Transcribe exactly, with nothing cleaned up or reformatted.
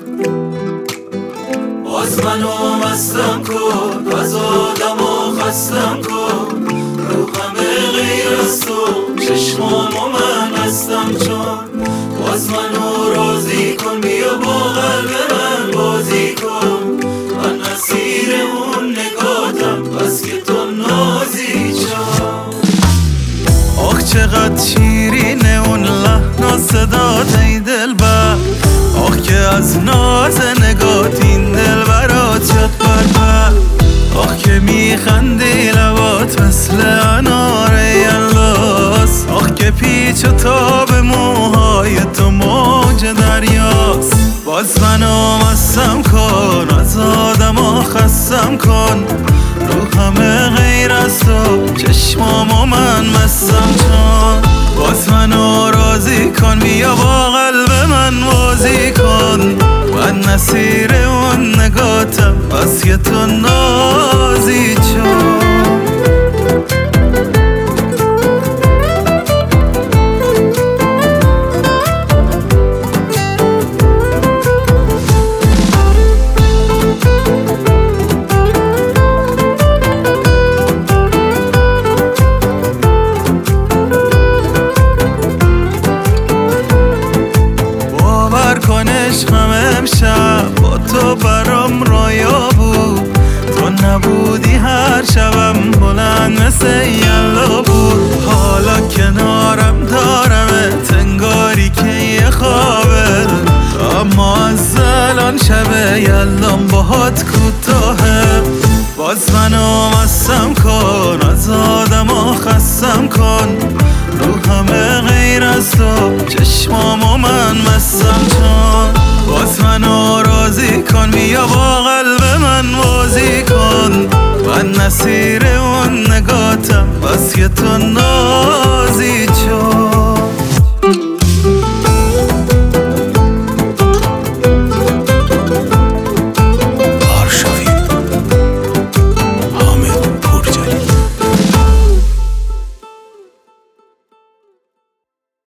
باز منو مستم کن، از آدم و خستم کن، رو همه غیر از تو چشمامو من هستم چون. باز منو راضی کن، بیا با قلب من بازی کن، من اسیر اون نگاتم بس که تو نازی چون. آخ چقدر شیرینه اون لحن و صدات ای دلبر، آخ که از ناز نگات این دل برات شد بربر. آخ که میخندی لبات مثل انار یلاس، آخ که پیچ و تاب موهای تو موج دریاست. باز منو مستم کن، از آدما خستم کن، رو همه غیر از تو چشمامو من مستم چون. باز منو راضی کن، بیا با قلب من بازی کن، من نصیر اون نگاتم بس که تو نازی چون. عشقم امشب با تو برام رویا بود، تو نبودی هر شبم بلند مثل یلا بود. حالا کنارم دارمت انگاری که یه خوابه، اما از الان شب یلام باهات کوتاهه. باز منو مستم کن، از آدما خستم کن، رو همه غیر از تو چشمامو من مستم چون. باز منو راضی کن، بیا با قلب من بازی کن، من نصیر اون نگاتم بس که تو نازی